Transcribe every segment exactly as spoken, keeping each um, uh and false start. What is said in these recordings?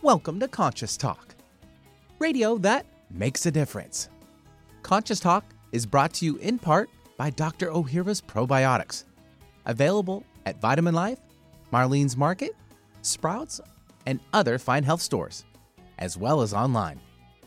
Welcome to Conscious Talk, radio that makes a difference. Conscious Talk is brought to you in part by Doctor Ohhira's Probiotics, available at Vitamin Life, Marlene's Market, Sprouts, and other fine health stores, as well as online.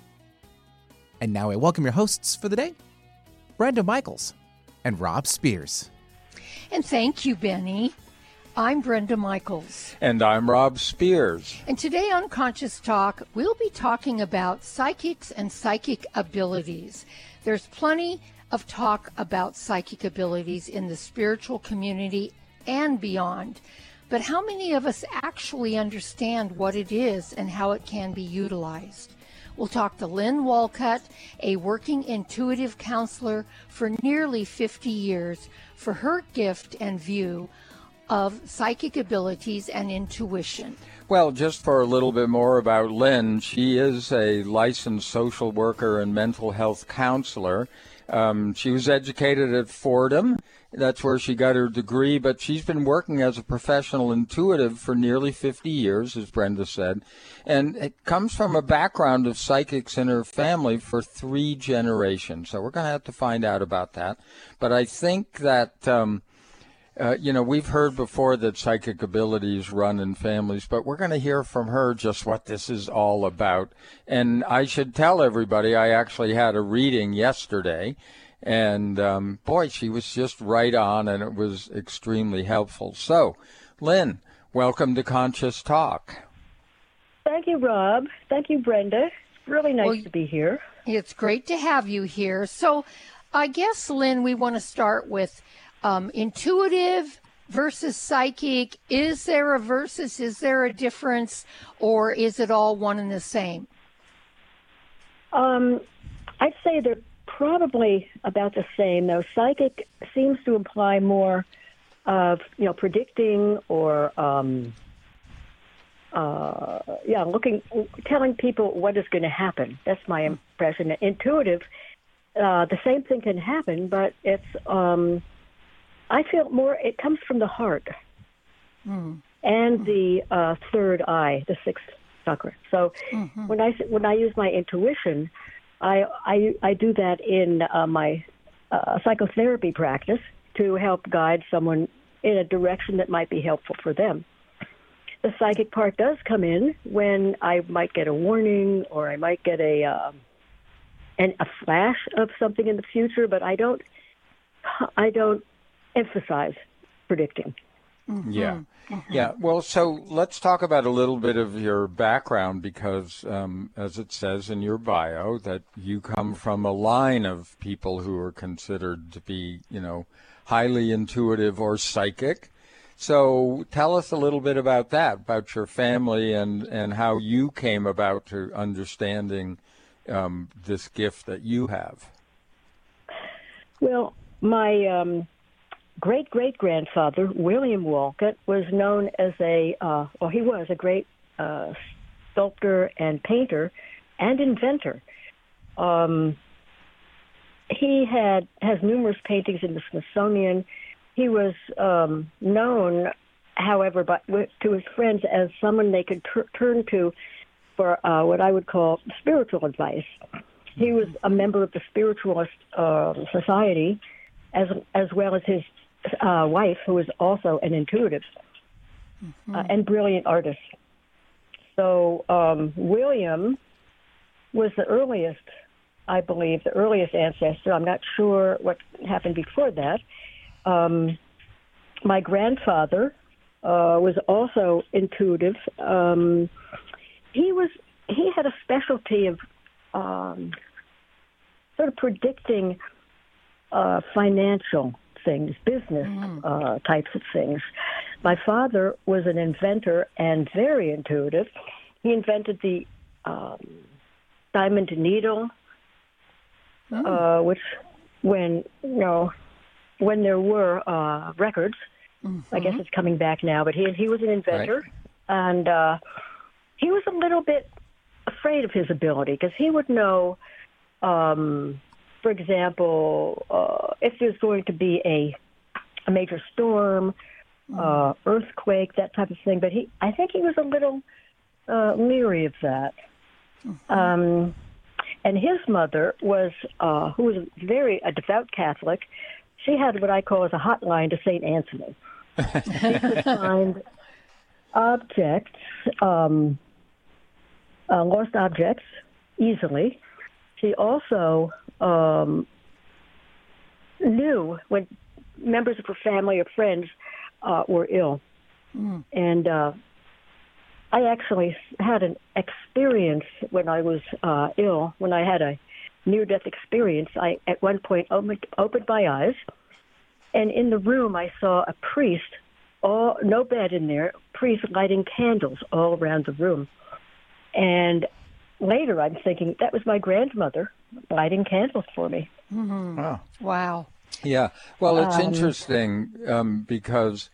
And now I welcome your hosts for the day, Brenda Michaels and Rob Spears. And thank you, Benny. I'm Brenda Michaels. And I'm Rob Spears. And today on Conscious Talk, we'll be talking about psychics and psychic abilities. There's plenty of talk about psychic abilities in the spiritual community and beyond. But how many of us actually understand what it is and how it can be utilized? We'll talk to Lynn Walcott, a working intuitive counselor for nearly fifty years, for her gift and view of psychic abilities and intuition. Well, just for a little bit more about Lynn, she is a licensed social worker and mental health counselor. Um, she was educated at Fordham. That's where she got her degree, but she's been working as a professional intuitive for nearly fifty years, as Brenda said. And it comes from a background of psychics in her family for three generations. So we're going to have to find out about that. But I think that... Um, Uh, you know, we've heard before that psychic abilities run in families, but we're going to hear from her just what this is all about. And I should tell everybody, I actually had a reading yesterday, and um, boy, she was just right on, and it was extremely helpful. So, Lynn, welcome to Conscious Talk. Thank you, Rob. Thank you, Brenda. It's really nice Well, to be here. It's great to have you here. So I guess, Lynn, we want to start with Um, intuitive versus psychic. Is there a versus? Is there a difference? Or is it all one and the same? Um, I'd say they're probably about the same, though. Psychic seems to imply more of, you know, predicting or, um, uh, yeah, looking, telling people what is going to happen. That's my impression. Intuitive, uh, the same thing can happen, but it's... Um, I feel more, it comes from the heart mm. and the uh, third eye, the sixth chakra. So mm-hmm. when I when I use my intuition, I I, I do that in uh, my uh, psychotherapy practice to help guide someone in a direction that might be helpful for them. The psychic part does come in when I might get a warning or I might get a uh, an, a flash of something in the future, but I don't I don't. emphasize predicting. Mm-hmm. Yeah. Mm-hmm. Yeah. Well, so let's talk about a little bit of your background because, um, as it says in your bio, that you come from a line of people who are considered to be, you know, highly intuitive or psychic. So tell us a little bit about that, about your family and, and how you came about to understanding um, this gift that you have. Well, my... Um, great-great-grandfather, William Walcott, was known as a, uh, well, he was a great uh, sculptor and painter and inventor. Um, he had has numerous paintings in the Smithsonian. He was um, known, however, by, to his friends as someone they could tur- turn to for uh, what I would call spiritual advice. He was a member of the Spiritualist uh, Society, as as well as his Uh, wife, who was also an intuitive mm-hmm. uh, and brilliant artist. So um, William was the earliest, I believe, the earliest ancestor. I'm not sure what happened before that. Um, my grandfather uh, was also intuitive. Um, he was he had a specialty of um, sort of predicting uh, financial things, business mm. uh, types of things. My father was an inventor and very intuitive. He invented the um, diamond needle, mm. uh, which when, you know, when there were uh, records, mm-hmm. I guess it's coming back now, but he, he was an inventor. Right. And uh, he was a little bit afraid of his ability because he would know, um, for example, uh, if there's going to be a a major storm, mm. uh, earthquake, that type of thing. But he, I think he was a little uh, leery of that. Mm-hmm. Um, and his mother was, uh, who was very a devout Catholic. She had what I call as a hotline to Saint Anthony. She could find objects, um, uh, lost objects, easily. She also um, knew when members of her family or friends uh, were ill. Mm. And uh, I actually had an experience when I was uh, ill, when I had a near-death experience. I, at one point, opened, opened my eyes, and in the room I saw a priest, all, no bed in there, priest lighting candles all around the room. And later I'm thinking, that was my grandmother lighting candles for me. Mm-hmm. Wow. Wow. Yeah. Well, it's Um, interesting um, because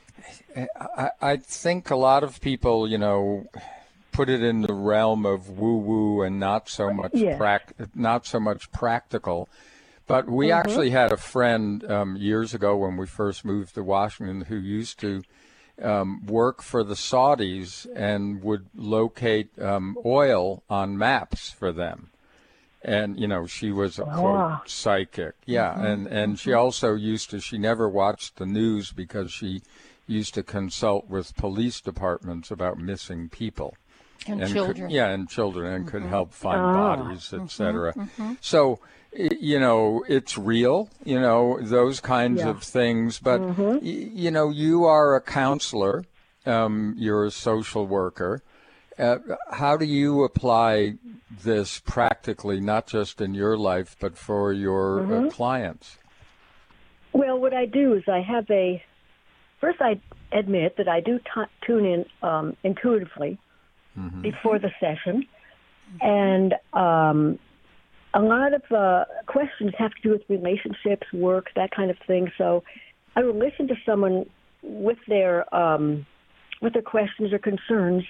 I, I think a lot of people, you know, put it in the realm of woo-woo and not so much Yeah. prac- not so much practical. But we Mhm. actually had a friend um, years ago when we first moved to Washington who used to um, work for the Saudis and would locate um, oil on maps for them. And, you know, she was a, Wow. quote, psychic. Yeah, Mm-hmm. and, and she also used to, she never watched the news because she used to consult with police departments about missing people. And, and children. Could, yeah, and children, and could help find Ah. bodies, et cetera. So, y- you know, it's real, you know, those kinds Yeah. of things. But, y- you know, you are a counselor, um, you're a social worker. Uh, how do you apply this practically, not just in your life, but for your uh, clients? Well, what I do is I have a, first I admit that I do t- tune in um, intuitively Mm-hmm. before the session. And um, a lot of uh, questions have to do with relationships, work, that kind of thing. So I will listen to someone with their um, with their questions or concerns,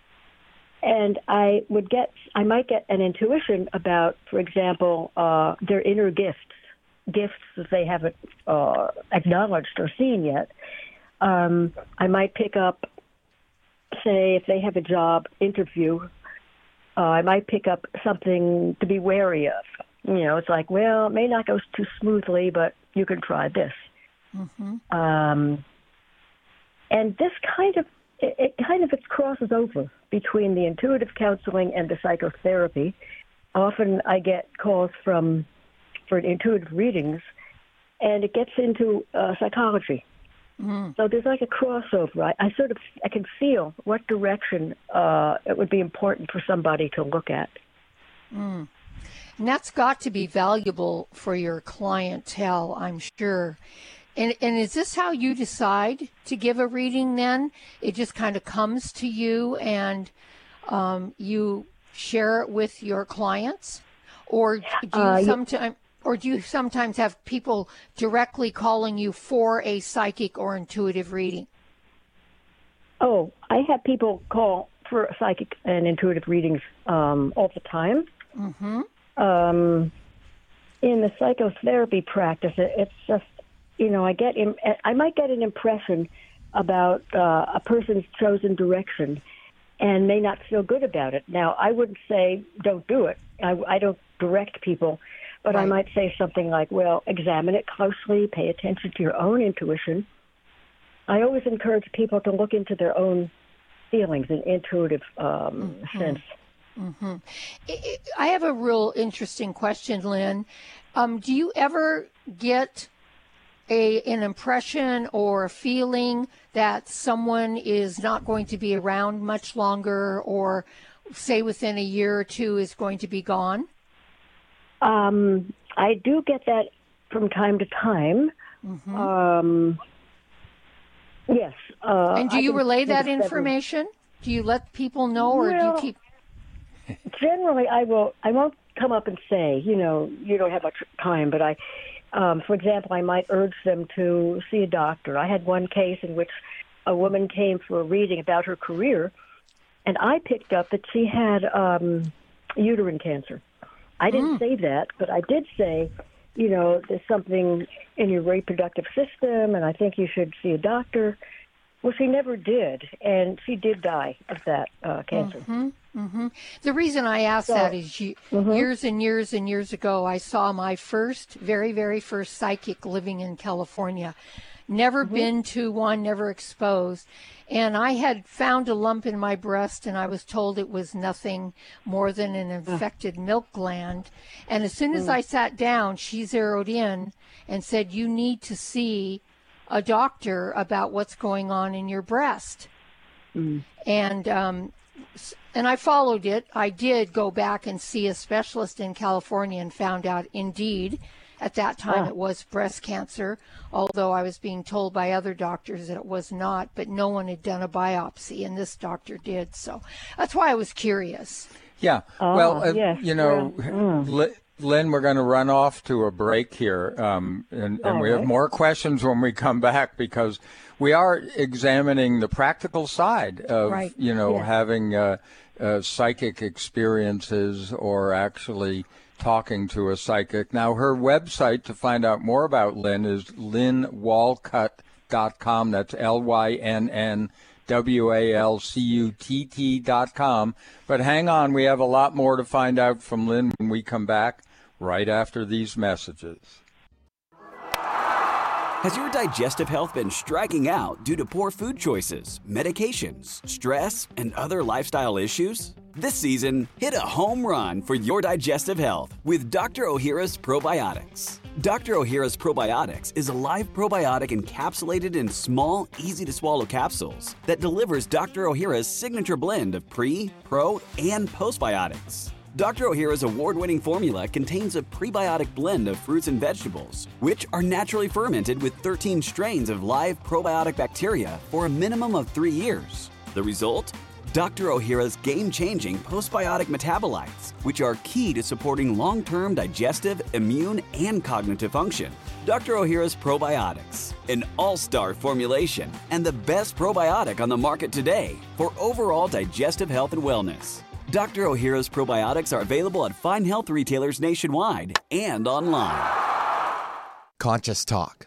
and I would get, I might get an intuition about, for example, uh, their inner gifts, gifts that they haven't uh, acknowledged or seen yet. Um, I might pick up, say, if they have a job interview, uh, I might pick up something to be wary of. You know, it's like, well, it may not go too smoothly, but you can try this. Mm-hmm. Um, and this kind of, it, it kind of it crosses over between the intuitive counseling and the psychotherapy. Often I get calls from, for intuitive readings, and it gets into uh, psychology. Mm. So there's like a crossover. I, I sort of, I can feel what direction uh, it would be important for somebody to look at. Mm. And that's got to be valuable for your clientele, I'm sure. And, and is this how you decide to give a reading then? It just kind of comes to you and um, you share it with your clients? Or do you Uh, yeah. sometimes... Or do you sometimes have people directly calling you for a psychic or intuitive reading? Oh, I have people call for psychic and intuitive readings um, all the time. Mm-hmm. Um, in the psychotherapy practice, it, it's just, you know, I get, in, I might get an impression about uh, a person's chosen direction and may not feel good about it. Now, I wouldn't say don't do it. I, I don't direct people. But Right. I might say something like, well, examine it closely, pay attention to your own intuition. I always encourage people to look into their own feelings in intuitive um, Mm-hmm. sense. Mm-hmm. I- I have a real interesting question, Lynn. Um, do you ever get a an impression or a feeling that someone is not going to be around much longer, or say within a year or two is going to be gone? Um, I do get that from time to time. Mm-hmm. Um, yes. Uh, And do I you can relay think that of several- information? Do you let people know, or do Well, you keep? Generally, I will. I won't come up and say, you know, you don't have much time. But I, um, for example, I might urge them to see a doctor. I had one case in which a woman came for a reading about her career, and I picked up that she had um, uterine cancer. I didn't Mm. say that, but I did say, you know, there's something in your reproductive system, and I think you should see a doctor. Well, she never did, and she did die of that uh, cancer. Mm-hmm, mm-hmm. The reason I ask So, that is you, mm-hmm. years and years and years ago, I saw my first, very, very first psychic living in California. Never Mm-hmm. been to one, never exposed. And I had found a lump in my breast, and I was told it was nothing more than an infected milk gland. And as soon as I sat down, she zeroed in and said, you need to see a doctor about what's going on in your breast. Mm. And um, and I followed it. I did go back and see a specialist in California and found out, indeed, at that time Ah. it was breast cancer, although I was being told by other doctors that it was not, but no one had done a biopsy, and this doctor did. So that's why I was curious. Yeah. Ah, well, uh, yes, you know, yeah. Mm. Li- Lynn, we're going to run off to a break here, um, and, and All we have right. more questions when we come back, because we are examining the practical side of, Right. you know, Yeah. having uh, uh, psychic experiences or actually talking to a psychic. Now, her website to find out more about Lynn is lynn walcutt dot com. That's L Y N N W A L C U T T dot com. But hang on, we have a lot more to find out from Lynn when we come back right after these messages. Has your digestive health been striking out due to poor food choices, medications, stress, and other lifestyle issues? This season, hit a home run for your digestive health with Doctor Ohhira's Probiotics. Doctor Ohhira's Probiotics is a live probiotic encapsulated in small, easy-to-swallow capsules that delivers Doctor Ohhira's signature blend of pre, pro, and postbiotics. Doctor Ohhira's award-winning formula contains a prebiotic blend of fruits and vegetables, which are naturally fermented with thirteen strains of live probiotic bacteria for a minimum of three years. The result? Doctor Ohhira's game-changing postbiotic metabolites, which are key to supporting long-term digestive, immune, and cognitive function. Doctor Ohhira's Probiotics, an all-star formulation and the best probiotic on the market today for overall digestive health and wellness. Doctor Ohhira's Probiotics are available at fine health retailers nationwide and online. Conscious Talk,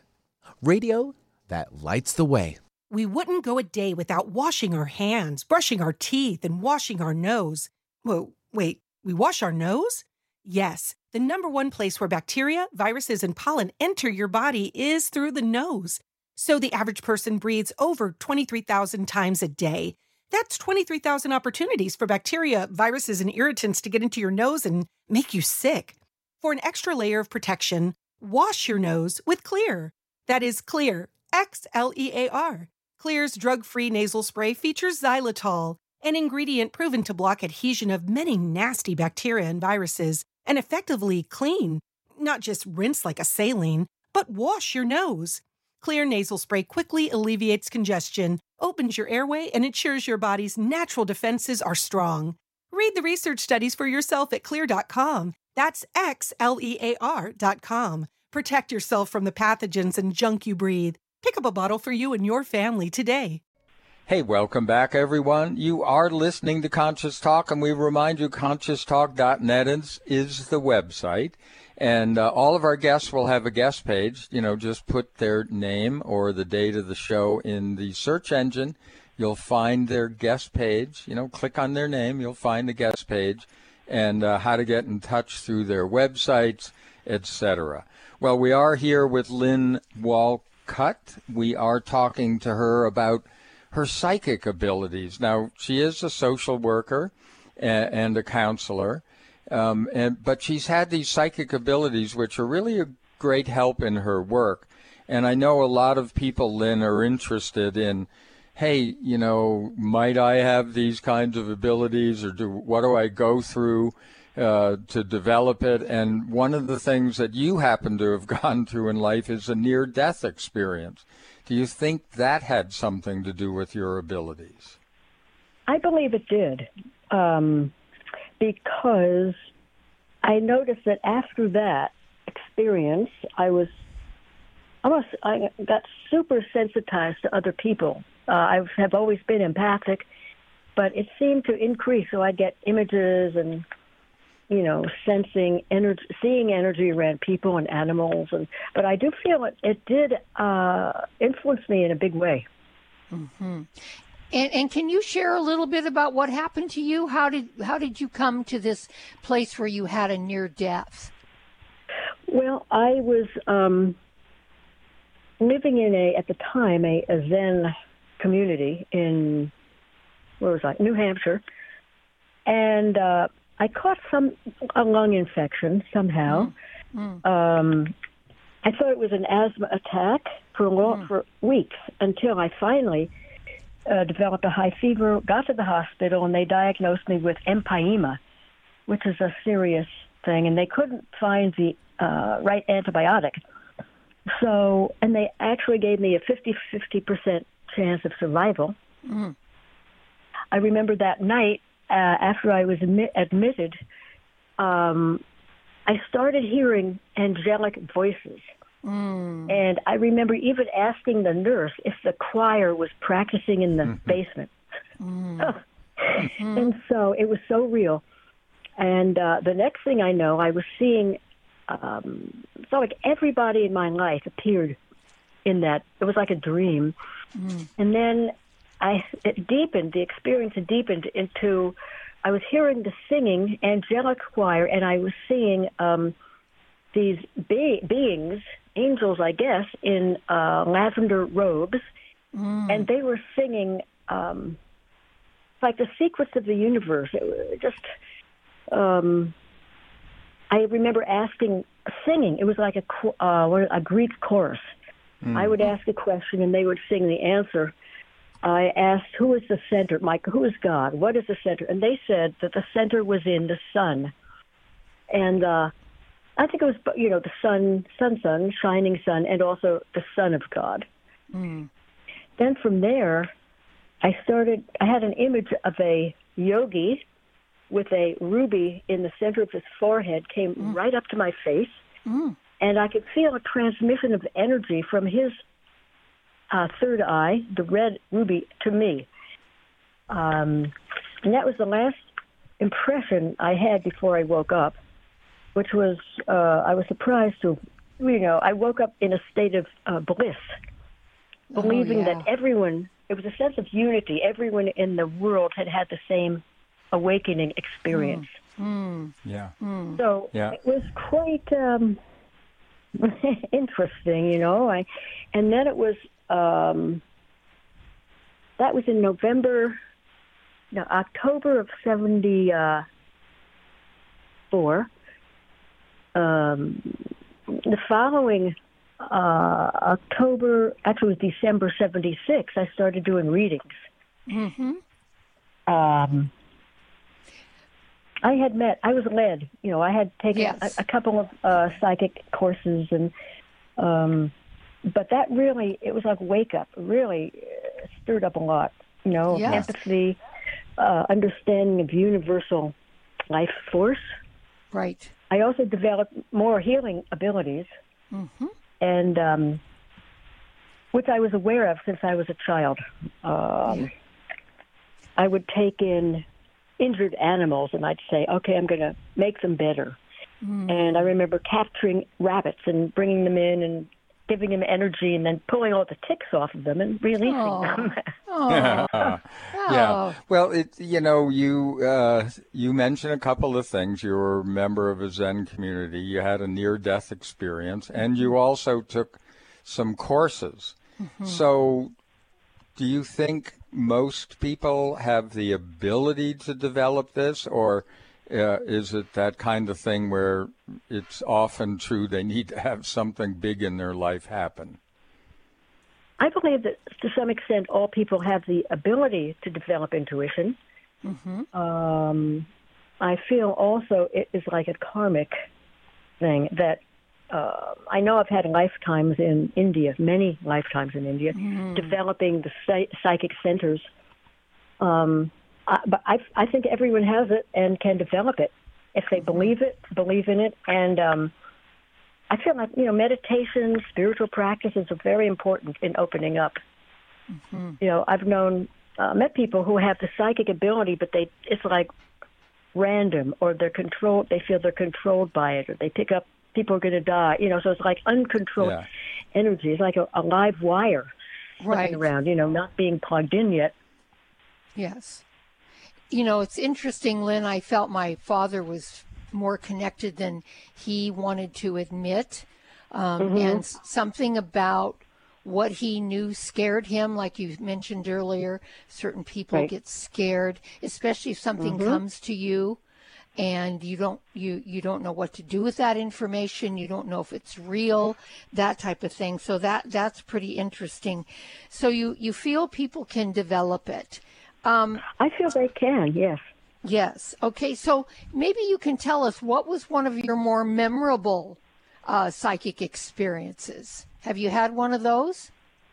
radio that lights the way. We wouldn't go a day without washing our hands, brushing our teeth, and washing our nose. Whoa, wait, we wash our nose? Yes, the number one place where bacteria, viruses, and pollen enter your body is through the nose. So the average person breathes over twenty-three thousand times a day. That's twenty-three thousand opportunities for bacteria, viruses, and irritants to get into your nose and make you sick. For an extra layer of protection, wash your nose with Xlear. That is Xlear, X L E A R. Xlear's drug-free nasal spray features xylitol, an ingredient proven to block adhesion of many nasty bacteria and viruses and effectively clean, not just rinse like a saline, but wash your nose. Xlear nasal spray quickly alleviates congestion, opens your airway, and ensures your body's natural defenses are strong. Read the research studies for yourself at Xlear dot com. That's X L E A R dot com. Protect yourself from the pathogens and junk you breathe. Pick up a bottle for you and your family today. Hey, welcome back, everyone. You are listening to Conscious Talk, and we remind you conscious talk dot net is, is the website. And uh, all of our guests will have a guest page. You know, just put their name or the date of the show in the search engine. You'll find their guest page. You know, click on their name. You'll find the guest page and uh, how to get in touch through their websites, et cetera. Well, we are here with Lynn Walcutt. We are talking to her about her psychic abilities. Now, she is a social worker and, and a counselor. Um, and but she's had these psychic abilities, which are really a great help in her work. And I know a lot of people, Lynn, are interested in, hey, you know, might I have these kinds of abilities, or do what do I go through uh, to develop it? And one of the things that you happen to have gone through in life is a near-death experience. Do you think that had something to do with your abilities? I believe it did. Um, because I noticed that after that experience, I was almost, I got super sensitized to other people. Uh, I have always been empathic, but it seemed to increase. So I'd get images and, you know, sensing, energy, seeing energy around people and animals. And but I do feel it, it did uh, influence me in a big way. Mm-hmm. And, and can you share a little bit about what happened to you? How did how did you come to this place where you had a near death? Well, I was um, living in a at the time a, a Zen community in where was I? New Hampshire, and uh, I caught some a lung infection somehow. Mm. Mm. Um, I thought it was an asthma attack for long, mm. for weeks until I finally uh, developed a high fever. Got to the hospital and they diagnosed me with empyema, which is a serious thing, and they couldn't find the uh, right antibiotic. So, and they actually gave me a fifty percent chance of survival. Mm. I remember that night uh, after I was admit- admitted. Um, I started hearing angelic voices. Mm. And I remember even asking the nurse if the choir was practicing in the mm-hmm. basement. Mm. mm-hmm. And so it was so real. And uh, the next thing I know, I was seeing, um, it's like everybody in my life appeared in that. It was like a dream. Mm. And then I it deepened, the experience deepened into... I was hearing the singing, angelic choir, and I was seeing um, these be- beings, angels, I guess, in uh, lavender robes, mm. and they were singing um, like the secrets of the universe. It was just, um, I remember asking, singing. It was like a uh, a Greek chorus. Mm. I would ask a question, and they would sing the answer. I asked, who is the center? Mike, who is God? What is the center? And they said that the center was in the sun. And uh, I think it was, you know, the sun, sun, sun, shining sun, and also the Son of God. Mm. Then from there, I started, I had an image of a yogi with a ruby in the center of his forehead, came mm. right up to my face, mm. and I could feel a transmission of energy from his Uh, third eye, the red ruby, to me. Um, and that was the last impression I had before I woke up, which was, uh, I was surprised to, you know, I woke up in a state of uh, bliss, believing oh, yeah. that everyone, it was a sense of unity. Everyone in the world had had the same awakening experience. Mm. Mm. Yeah. Mm. So yeah. it was quite um, interesting, you know. I, and then it was, Um, that was in November, no, October of seventy-four. Um, the following uh, October, actually it was December seventy-six, I started doing readings. Mm-hmm. Um, I had met, I was led, you know, I had taken yes. a, a couple of uh, psychic courses and um but that really, it was like wake up, really stirred up a lot, you know, yes. empathy, uh, understanding of universal life force. Right. I also developed more healing abilities, mm-hmm. and um, which I was aware of since I was a child. Um, yeah. I would take in injured animals and I'd say, okay, I'm going to make them better. Mm. And I remember capturing rabbits and bringing them in and giving them energy and then pulling all the ticks off of them and releasing oh. them. oh. Yeah. Well, it, you know, you uh, you mentioned a couple of things. You were a member of a Zen community. You had a near-death experience, and you also took some courses. Mm-hmm. So do you think most people have the ability to develop this, or Uh, is it that kind of thing where it's often true they need to have something big in their life happen? I believe that to some extent all people have the ability to develop intuition. Mm-hmm. Um, I feel also it is like a karmic thing that uh, I know I've had lifetimes in India, many lifetimes in India, mm. developing the psychic centers. Um Uh, but I, I think everyone has it and can develop it if they believe it, believe in it. And um, I feel like, you know, meditation, spiritual practices are very important in opening up. Mm-hmm. You know, I've known, uh, met people who have the psychic ability, but they it's like random, or they're controlled, they feel they're controlled by it, or they pick up people are going to die, you know, so it's like uncontrolled yeah. energy. It's like a, a live wire. Right. around, you know, not being plugged in yet. Yes. You know, it's interesting, Lynn. I felt my father was more connected than he wanted to admit. Um, Mm-hmm. And s- something about what he knew scared him, like you mentioned earlier. Certain people Right. get scared, especially if something Mhm. comes to you and you don't you you don't know what to do with that information. You don't know if it's real, that type of thing. So that that's pretty interesting. So you you feel people can develop it. Um, I feel they can, yes. yes. Okay. So maybe you can tell us, what was one of your more memorable uh, psychic experiences? Have you had one of those?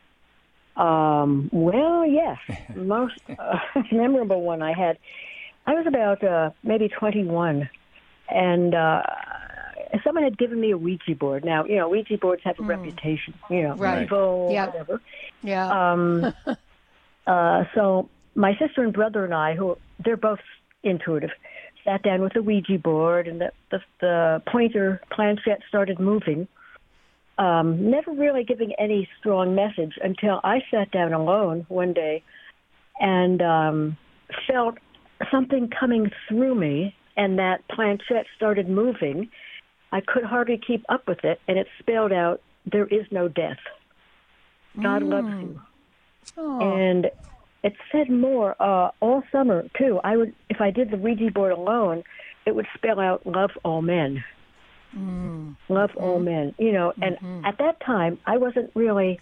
Um, well, yes. Most uh, memorable one I had, I was about uh, maybe twenty-one, and uh, someone had given me a Ouija board. Now, you know, Ouija boards have a reputation, you know, Right. evil, Yeah. whatever. Yeah. Um, uh, so my sister and brother and I, who they're both intuitive, sat down with the Ouija board, and the, the, the pointer planchette started moving, um, never really giving any strong message until I sat down alone one day and um, felt something coming through me, and that planchette started moving. I could hardly keep up with it, and it spelled out, "There is no death. God loves you." Oh. And it said more uh, all summer too. I would, if I did the Ouija board alone, it would spell out "Love all men." Mm. Love all men. You know, and Mhm. at that time, I wasn't really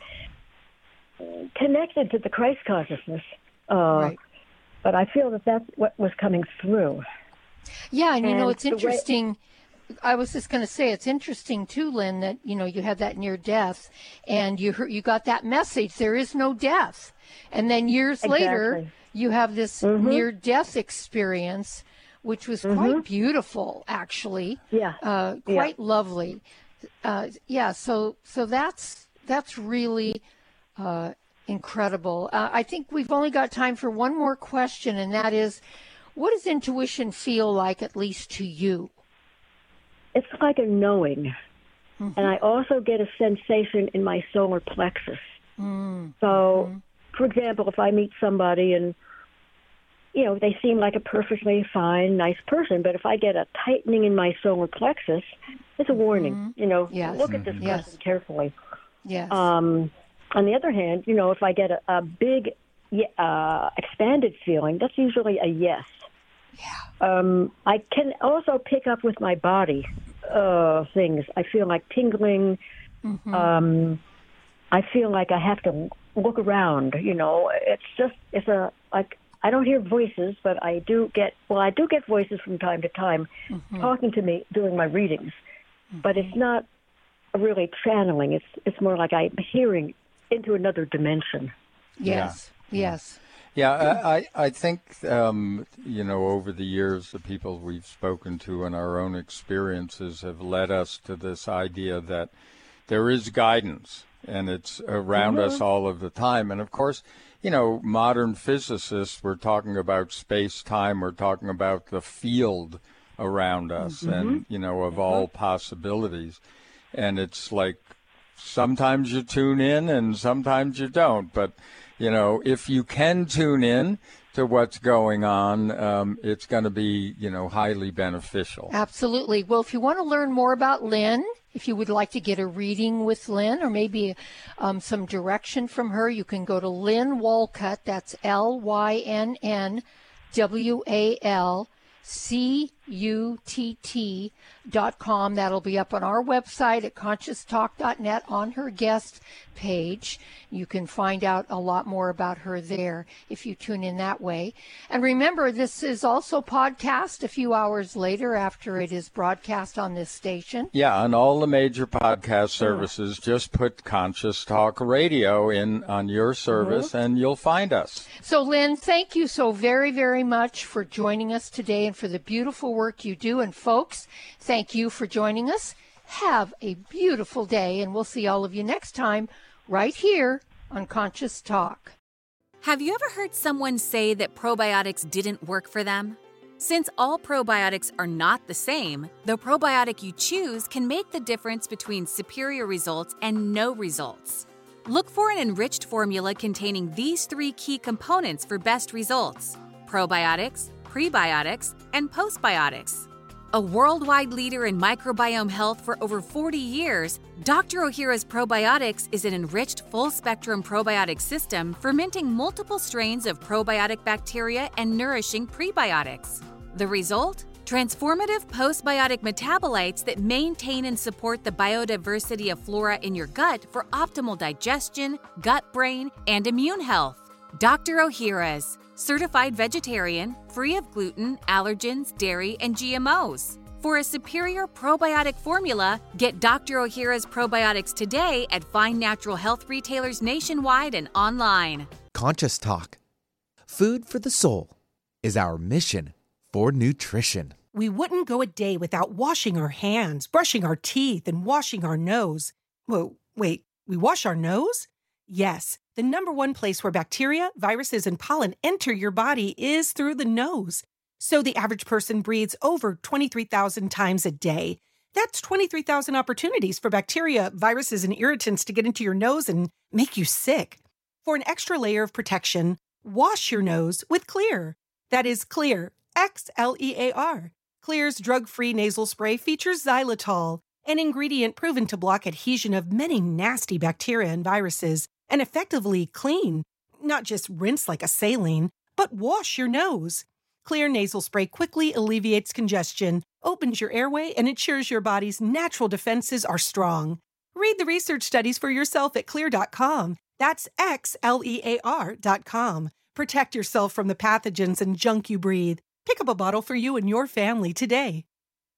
connected to the Christ consciousness. Uh, Right. But I feel that that's what was coming through. Yeah, and you know, And it's the way- interesting. I was just going to say, it's interesting too, Lynn, that you know you had that near death, and you heard, you got that message. There is no death, and then years later, Exactly. you have this Mhm. near death experience, which was quite beautiful, actually. Yeah. uh, Yeah. quite lovely. Uh, yeah, so so that's that's really uh, incredible. Uh, I think we've only got time for one more question, and that is, what does intuition feel like, at least to you? It's like a knowing. And I also get a sensation in my solar plexus. Mm. So, for example, if I meet somebody and, you know, they seem like a perfectly fine, nice person, but if I get a tightening in my solar plexus, it's a warning. You know, Yes. look at this Yes. person carefully. Yes. Um, on the other hand, you know, if I get a, a big, ye- uh, expanded feeling, that's usually a yes. Um, I can also pick up with my body uh, things. I feel like tingling. Um, I feel like I have to look around. You know, it's just it's a like I don't hear voices, but I do get well. I do get voices from time to time talking to me during my readings, but it's not really channeling. It's it's more like I'm hearing into another dimension. yes. Yes. Yeah, I, I I think, um, you know, over the years, the people we've spoken to and our own experiences have led us to this idea that there is guidance, and it's around us all of the time. And of course, you know, modern physicists, we're talking about space-time, we're talking about the field around us and, you know, of all possibilities. And it's like sometimes you tune in and sometimes you don't. But, you know, if you can tune in to what's going on, um, it's going to be, you know, highly beneficial. Absolutely. Well, if you want to learn more about Lynn, if you would like to get a reading with Lynn or maybe um, some direction from her, you can go to Lynn Walcott. That's L Y N N W A L C U T T dot com. That'll be up on our website at conscious talk dot net on her guest page. You can find out a lot more about her there if you tune in that way. And remember, this is also podcast a few hours later after it is broadcast on this station. Yeah, on all the major podcast services, just put Conscious Talk Radio in on your service and you'll find us. So, Lynn, thank you so very, very much for joining us today and for the beautiful work you do. And folks, thank you for joining us. Have a beautiful day, and we'll see all of you next time right here on Conscious Talk. Have you ever heard someone say that probiotics didn't work for them? Since all probiotics are not the same, the probiotic you choose can make the difference between superior results and no results. Look for an enriched formula containing these three key components for best results: probiotics, prebiotics, and postbiotics. A worldwide leader in microbiome health for over forty years, Doctor Ohhira's Probiotics is an enriched full-spectrum probiotic system fermenting multiple strains of probiotic bacteria and nourishing prebiotics. The result? Transformative postbiotic metabolites that maintain and support the biodiversity of flora in your gut for optimal digestion, gut-brain, and immune health. Doctor Ohhira's, certified vegetarian, free of gluten, allergens, dairy, and G M Os. For a superior probiotic formula, get Doctor Ohhira's Probiotics today at fine natural health retailers nationwide and online. Conscious Talk. Food for the soul is our mission for nutrition. We wouldn't go a day without washing our hands, brushing our teeth, and washing our nose. Whoa, wait, we wash our nose? Yes, the number one place where bacteria, viruses, and pollen enter your body is through the nose. So the average person breathes over twenty-three thousand times a day. That's twenty-three thousand opportunities for bacteria, viruses, and irritants to get into your nose and make you sick. For an extra layer of protection, wash your nose with Xlear. That is Xlear, X L E A R. Xlear's drug-free nasal spray features xylitol, an ingredient proven to block adhesion of many nasty bacteria and viruses, and effectively clean. Not just rinse like a saline, but wash your nose. Xlear nasal spray quickly alleviates congestion, opens your airway, and ensures your body's natural defenses are strong. Read the research studies for yourself at Xlear dot com. That's X L E A R dot com. Protect yourself from the pathogens and junk you breathe. Pick up a bottle for you and your family today.